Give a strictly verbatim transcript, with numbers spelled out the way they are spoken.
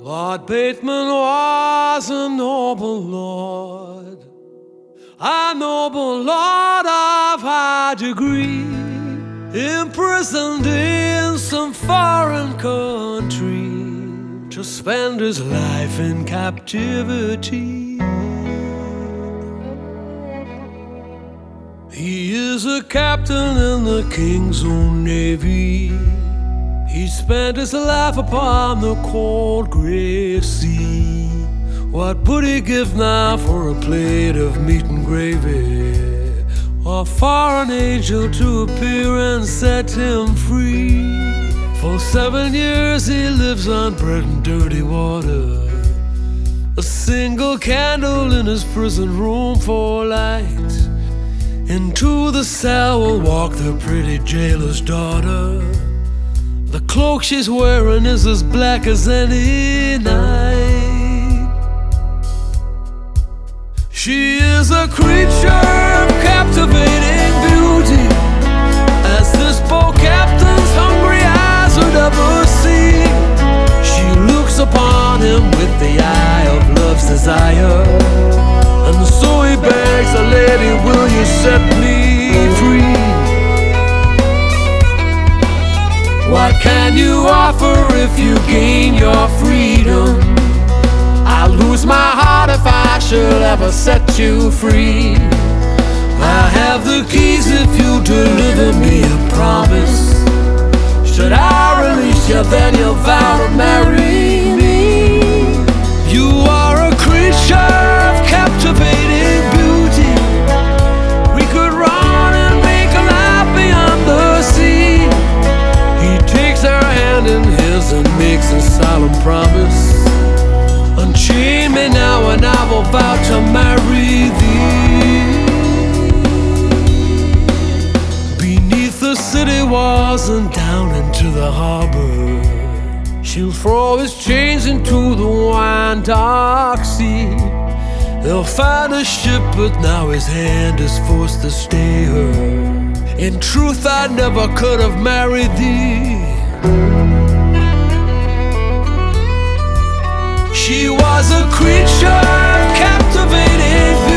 Lord Bateman was a noble lord, a noble lord of high degree, imprisoned in some foreign country to spend his life in captivity. He is a captain in the king's own navy. He spent his life upon the cold grey sea. What would he give now for a plate of meat and gravy, or for an angel to appear and set him free? For seven years he lives on bread and dirty water, a single candle in his prison room for light. Into the cell will walk the pretty jailer's daughter. The cloak she's wearing is as black as any night. She is a creature of captivating beauty, as this boat captain's hungry eyes would ever see. She looks upon him with the eye of love's desire, and so he begs her, "Lady, will you set me free?" What can you offer if you gain your freedom? I'll lose my heart if I should ever set you free. I have the keys if you deliver me a promise. Should I release you, then you'll vow to marry me. You are a creature of captivating beauty. We could run and make a life beyond the sea. He takes her hand in his and makes a solemn promise. Unchain me now and I will vow to marry thee. Beneath the city walls and down into the harbor, she'll throw his chains into the wide dark sea. He'll find a ship, but now his hand is forced to stay her. In truth, I never could have married thee. She was a creature of captivating